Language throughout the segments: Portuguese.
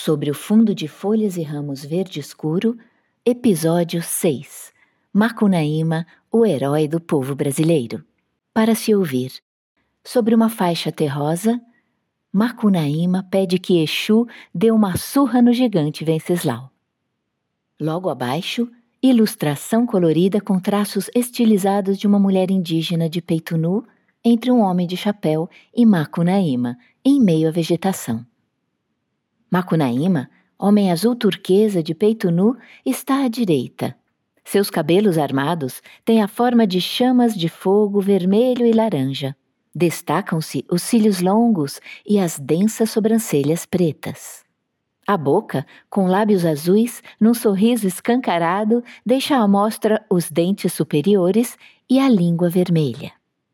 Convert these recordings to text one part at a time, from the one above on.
Sobre o fundo de folhas e ramos verde escuro, episódio 6. Macunaíma, o herói do povo brasileiro. Para se ouvir. Sobre uma faixa terrosa, Macunaíma pede que Exu dê uma surra no gigante Venceslau. Logo abaixo, ilustração colorida com traços estilizados de uma mulher indígena de peito nu entre um homem de chapéu e Macunaíma, em meio à vegetação. Macunaíma, homem azul turquesa de peito nu, está à direita. Seus cabelos armados têm a forma de chamas de fogo vermelho e laranja. Destacam-se os cílios longos e as densas sobrancelhas pretas. A boca, com lábios azuis, num sorriso escancarado, deixa à mostra os dentes superiores e a língua vermelha.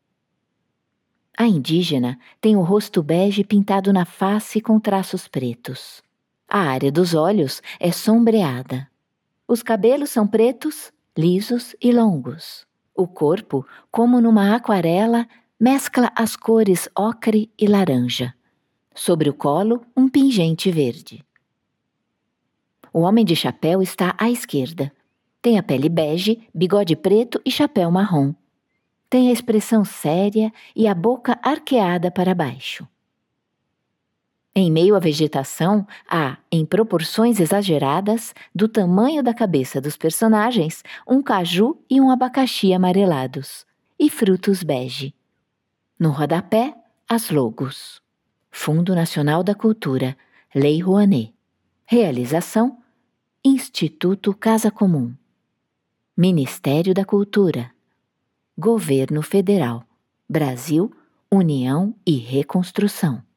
A indígena tem o rosto bege pintado na face com traços pretos. A área dos olhos é sombreada. Os cabelos são pretos, lisos e longos. O corpo, como numa aquarela, mescla as cores ocre e laranja. Sobre o colo, um pingente verde. O homem de chapéu está à esquerda. Tem a pele bege, bigode preto e chapéu marrom. Tem a expressão séria e a boca arqueada para baixo. Em meio à vegetação, há, em proporções exageradas, do tamanho da cabeça dos personagens, um caju e um abacaxi amarelados, e frutos bege. No rodapé, as logos. Fundo Nacional da Cultura, Lei Rouanet. Realização, Instituto Casa Comum. Ministério da Cultura. Governo Federal, Brasil, União e Reconstrução.